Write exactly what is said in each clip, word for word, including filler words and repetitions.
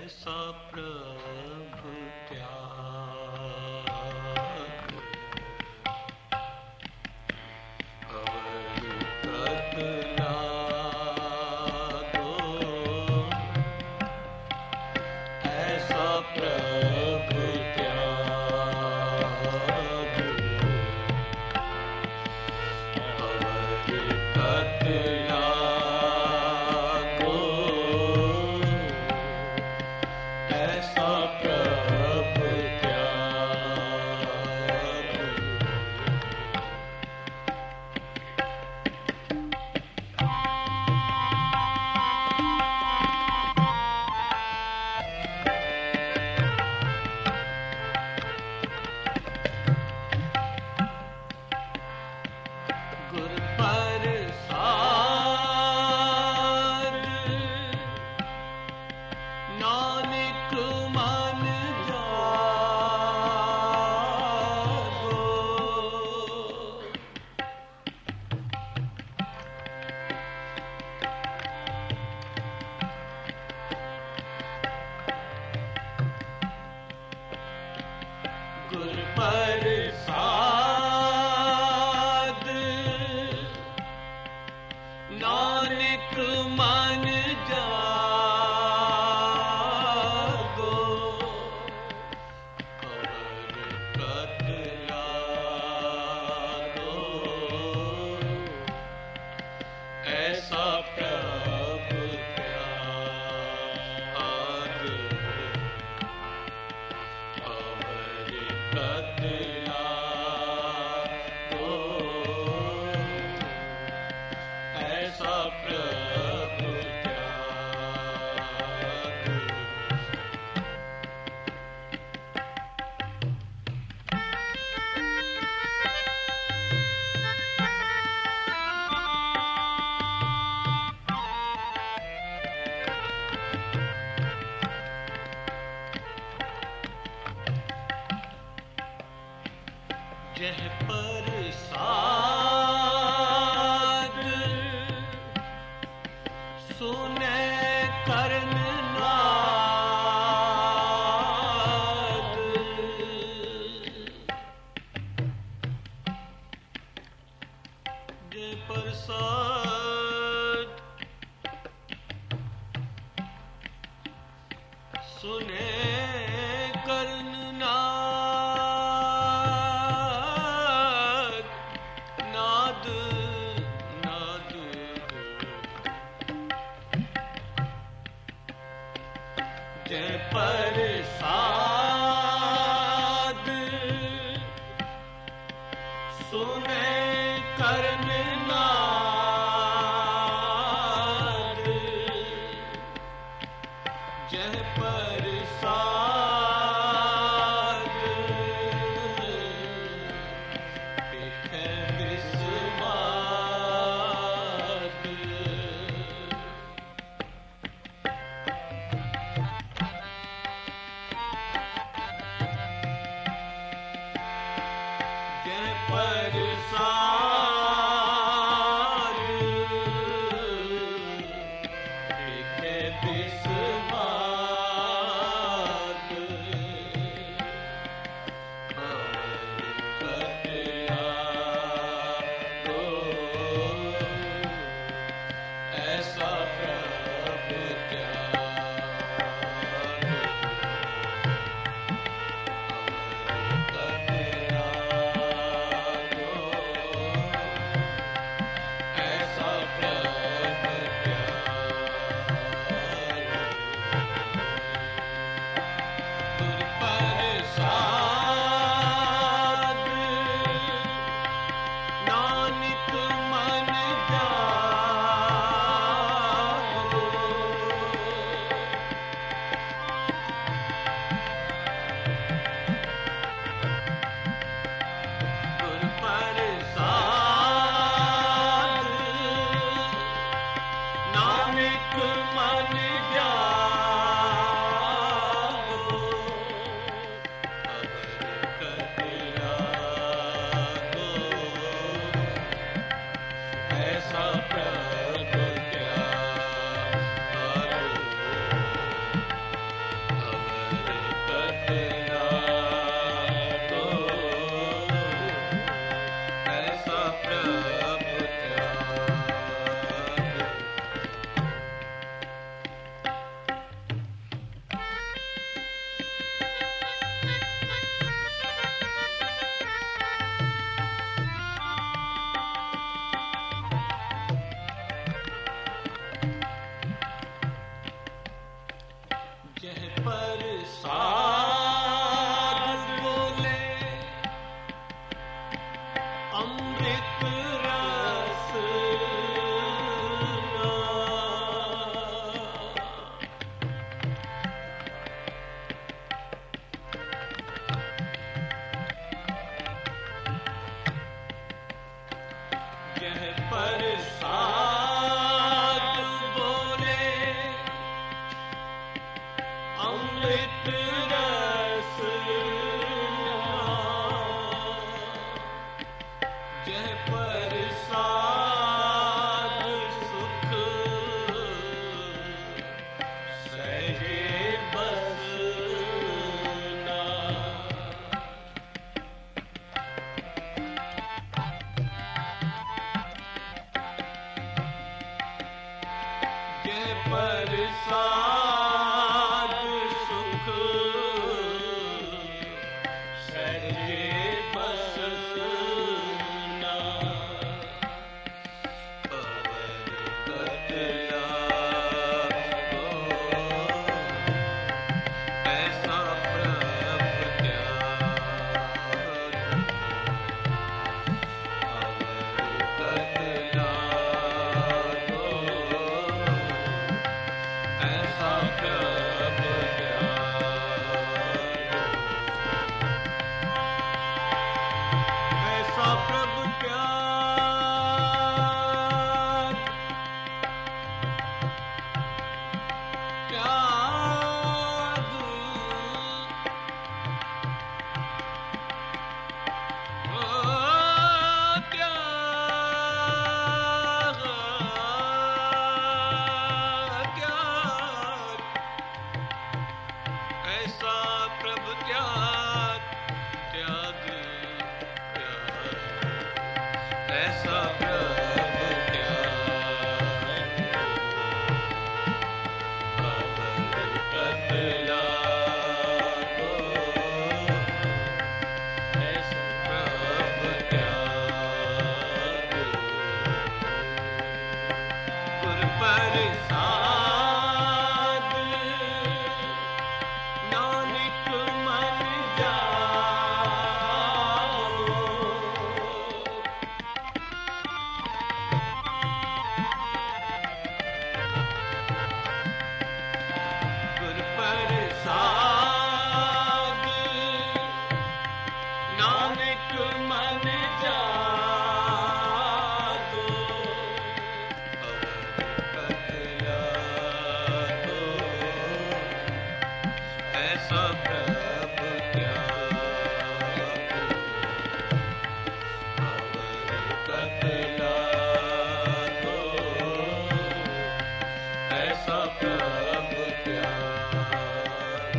ऐसा प्रभु त्याग अवर कतला दो, ऐसा प्रभु त्याग अवर कतला गुर प्रसाद नानक मन जागो, अवर कतला दो, ऐसा प्रभु त्याग अवर कतला दो, ऐसा प्रभु त्याग जह प्रसाद सुने करन नाद, जह प्रसाद सुने करन नाद, नाद नाद जय प्रसाद सुने करन नाद, जय प्रसाद बिखे बिस्मात, जय प्रसाद बिखे बिस्मात, जह पर साध बोले अमृत रस जह पर साध बोले अमृत रस जह पर साध सुख सहजे बसना जह पर साध सुख सहजे बसना अवर बतला ऐसा प्रभ ऐसा प्रभु त्याग त्याग ओ त्याग त्याग ऐसा प्रभु त्याग त्याग ऐसा प्रभु त्याग अवर कतला को ऐसा प्रभु त्याग गुर प्रसाद नानक मन जाओ गुर प्रसाद नानक मन जादो अवर कतला को ऐसा प्रभु त्याग अवर कतला को ऐसा प्रभु त्याग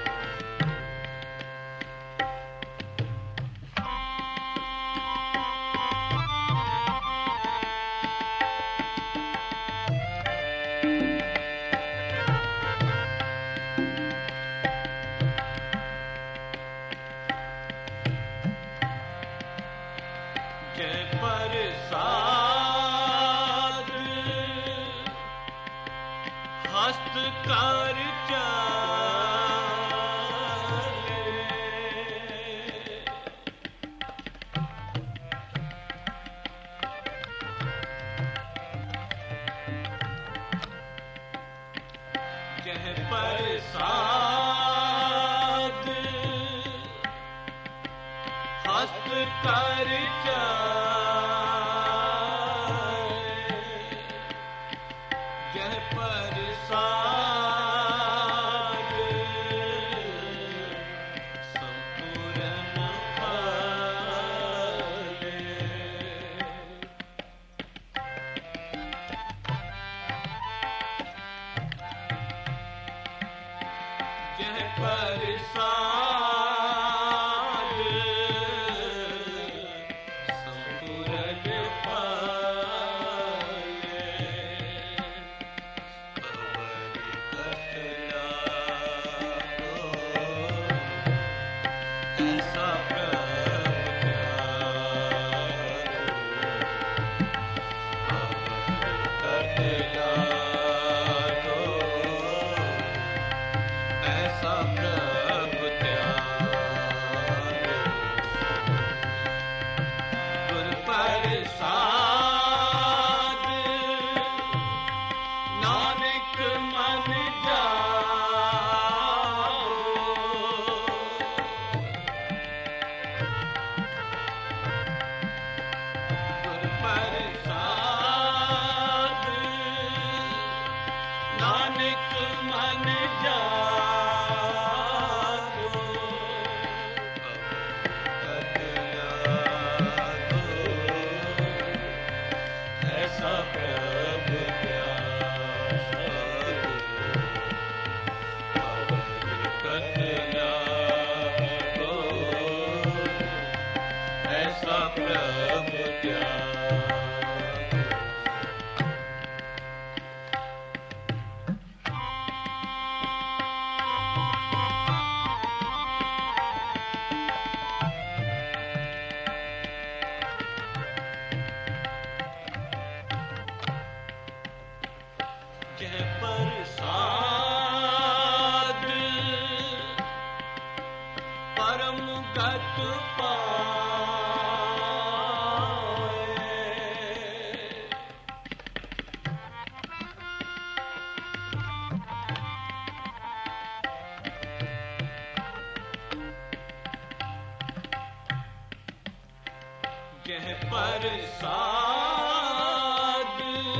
जय पर साध हस्त कर चाले जह पर साध हस्त कर चाले जह पर साध संपूर्ण पाले जह पर साध संपूर्ण पाले अवर कतला को ऐसा प्रभ त्याग अवर कतला को प्रभु त्यागो। जय प्रसाद परम गत पाए। जय प्रसाद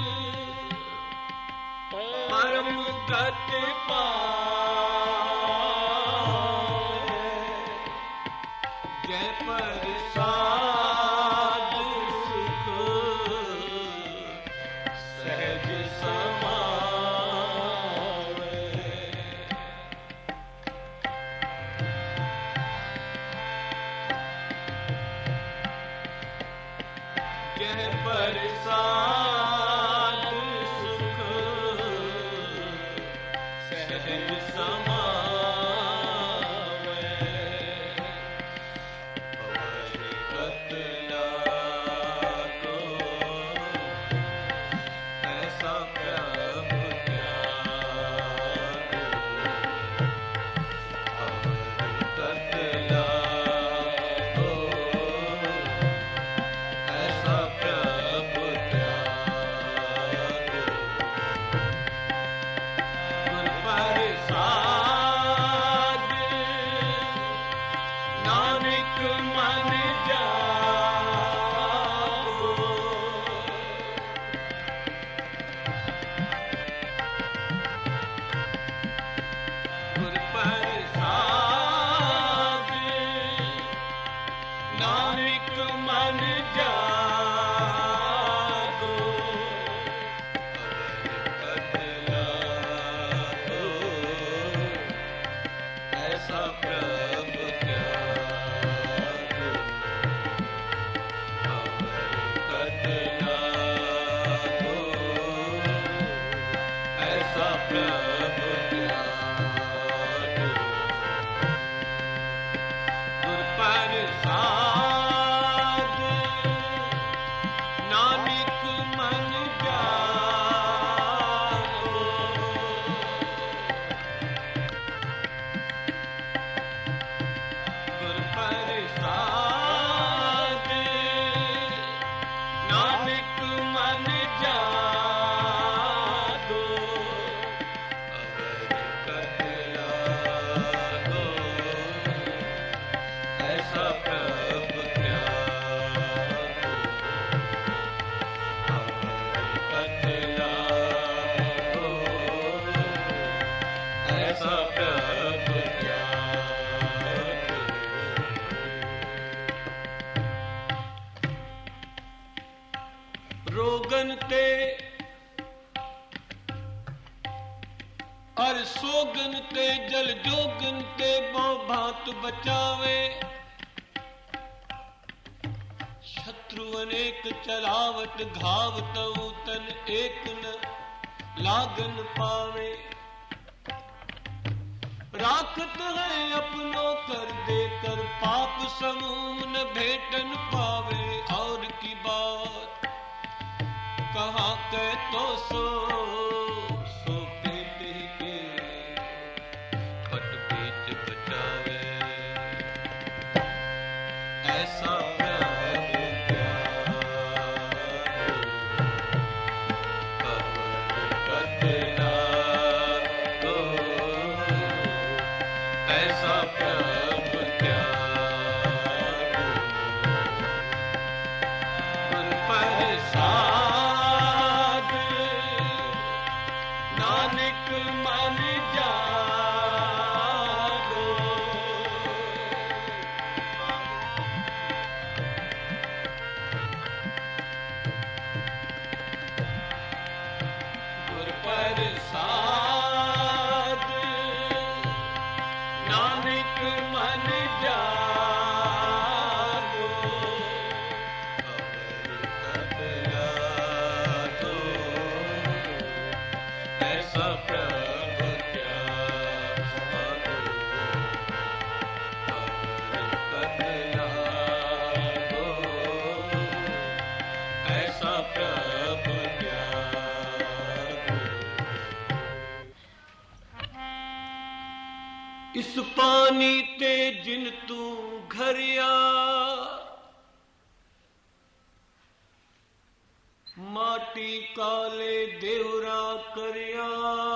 परम गति पाए। जय प्रसाद सुख सहज समावे। जय प्रसाद सुख सहज समावे। अवरिगत लागो ऐसा प्रभु त्यागो। अवरिगत लागो ऐसा प्रभु त्यागो। गुर प्रसाद नानक मन जागो। गुर प्रसाद नानक मन जागो। अवरिगत लागो ऐसा प्रभु त्यागो। अवरिगत लागो ऐसा प्रभु त्यागो। गुर प्रसाद नानक मन जागो। गुर प्रसाद नानक मन जागो। अवरिगत लागो ऐसा प्रभु त्यागो। अवरिगत लागो ऐसा प्रभु त्यागो। रोगन ते और सोगन ते जल जोगन ते बहु भांत बचावे। शत्रु अनेक चलावत घावत तन एक न लागन पावे। राखत है अपनों कर देकर पाप समूह न भेटन पावे। और की बात कहा के तो सो सो पेट ही के पट बीच बचावे। ऐसा प्रभु त्यागो। अवरिगत लागो ऐसा प्रभु त्यागो। गुर प्रसाद नानक मन जागो। गुर प्रसाद नानक इस पानी ते जिन तू घरिया माटी काले देवरा करिया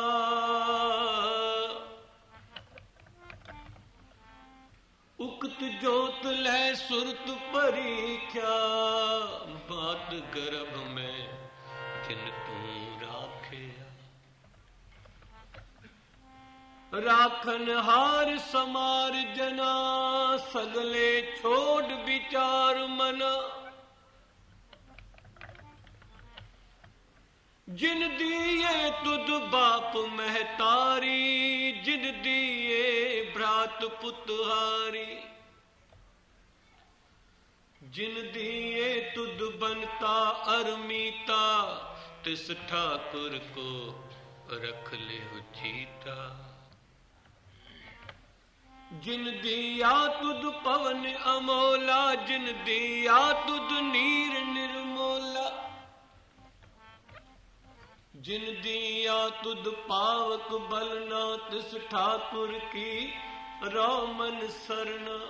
उक्त जोत लै सुरत परीख्या बात गर्भ में जिन तू राखिया राखन हार समार जना सगले छोड़ विचार मना जिन दिए तुद बाप महतारी जिन दिए भ्रात पुतहारी जिन दिए तुद बनता अरमीता तिस ठाकुर को रख ले चीता जिन दिया तुद पवन अमोला जिन दिया तुद नीर निर्मोला जिन दिया तुद पावक बलना तिस ठाकुर की रोमन सरना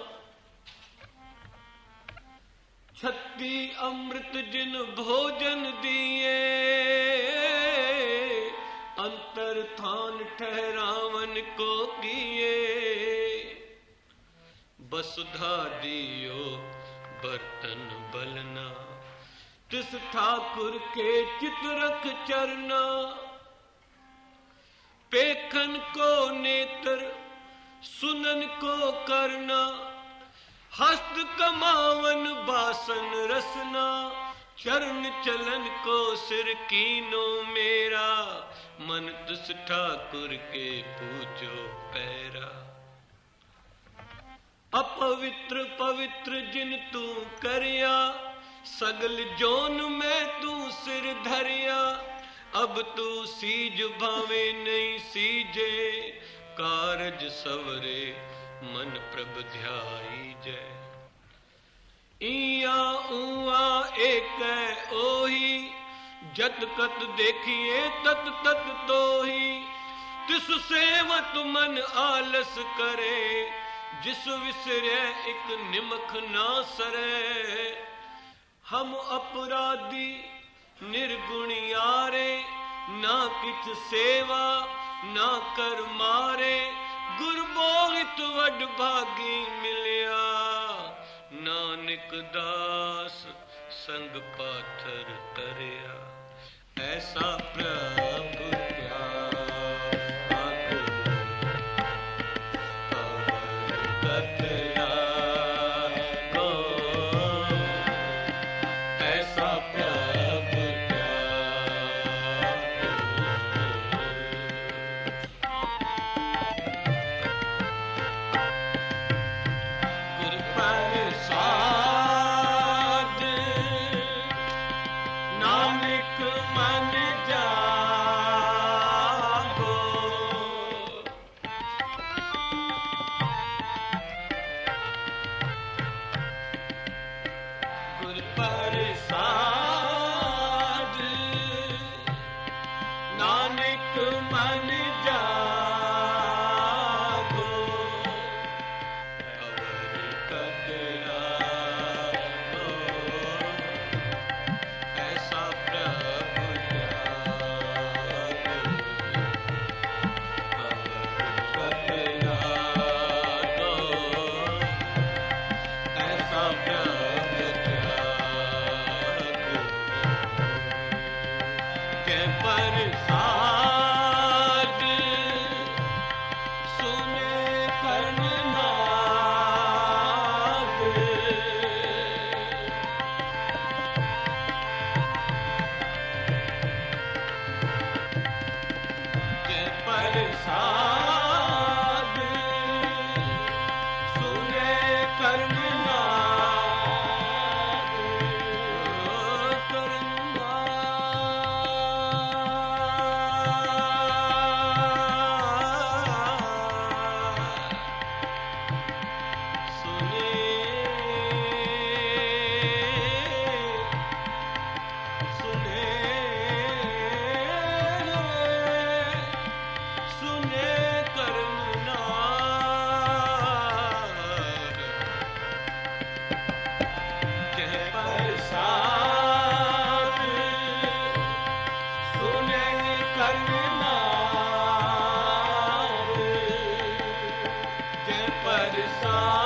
छत्ती अमृत जिन भोजन दिए अंतर थान ठहरावन को किए वसुधा दियो बर्तन बलना तिस ठाकुर के चित रख चरना पेखन को नेत्र सुनन को करना हस्त कमावन बासन रसना चरण चलन को सिर कीनो मेरा मन तिस ठाकुर के पूजो पैरा अपवित्र पवित्र जिन तू करिया सगल जोन में तू सिर धरिया अब तू सीज भावे नहीं सीजे कारज सवरे मन प्रभ ध्याई जय इया उआ एक ओही जत कत देखिए तत तत तोही तिस सेवत मन आलस करे जिस विसरे एक निमख ना सरे हम अपराधी निर्गुणियारे ना किछ सेवा ना कर मारे गुर बोहित वड भागी मिलिया नानक दास संग पाथर तरिया ऐसा प्रभु के परसा